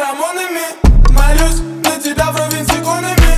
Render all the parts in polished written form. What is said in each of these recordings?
феромонами. Молюсь на тебя вровень с иконами.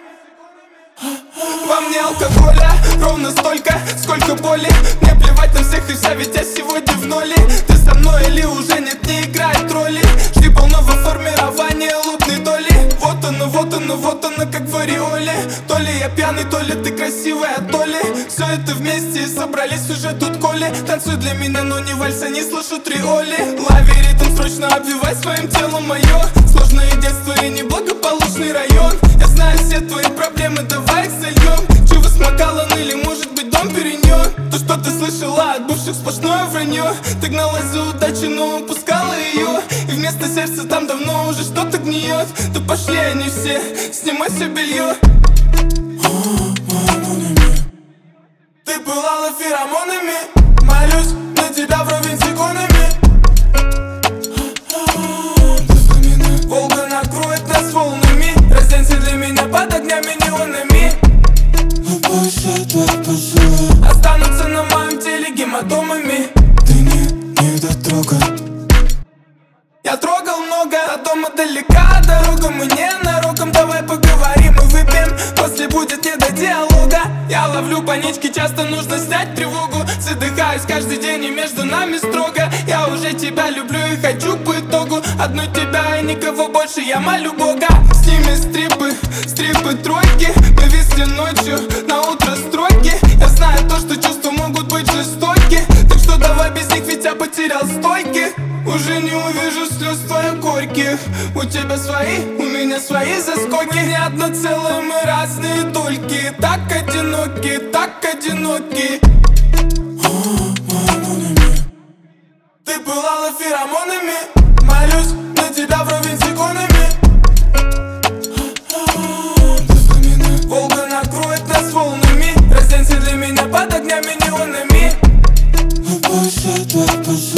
Во мне алкоголя ровно столько, сколько боли. Мне плевать на всех и вся, ведь я сегодня в ноле. Ты со мной или уже нет, не играет роли. Жди полного формирования лутной доли. Вот оно, вот оно, вот оно, как в ореоле. То ли я пьяный, то ли ты красивая, то ли все это вместе и собрались уже тут коли. Танцуй для меня, но не вальса, не слышу триоли. Лови ритм, срочно обвивай своим телом мое. Сложное детство и неблагополучный район. Я знаю все твои проблемы, давай их сольем. Чего с Макаллан или может быть дом Периньон? То, что ты слышала от бывших, сплошное вранье. Ты гналась за удачей, но упускала ее. И вместо сердца там давно уже что-то гниет. Да пошли они все, снимай все белье. Ты пылала феромонами. Молюсь на тебя вровень с иконами. Волга накроет нас волнами. Разденься для меня под огнями неонами. Останутся на моем теле гематомами. Ты не дотрогай. Я трогал много, до дома далека дорога. Мы не нароком, давай поговорим и выпьем. После будет не до диалога. Я ловлю панички, часто нужно снять тревогу. Задыхаюсь каждый день и между нами строго. Я уже тебя люблю и хочу по итогу одну тебя и никого больше, я молю Бога. Сними стрипы, стрипы тройки. Мы висли ночью, на утро строки. Я знаю то, что чувства могут быть жестоки. Так что давай без них, ведь я потерял стойки. Уже не увижу слез твоих горьких. У тебя свои, у меня свои заскоки. Мы не одно целое, мы разные дольки. Так одиноки, так одиноки. Ты пылала феромонами. Молюсь на тебя вровень с иконами. Волга накроет нас волнами. Разденься для меня под огнями неонами. Пусть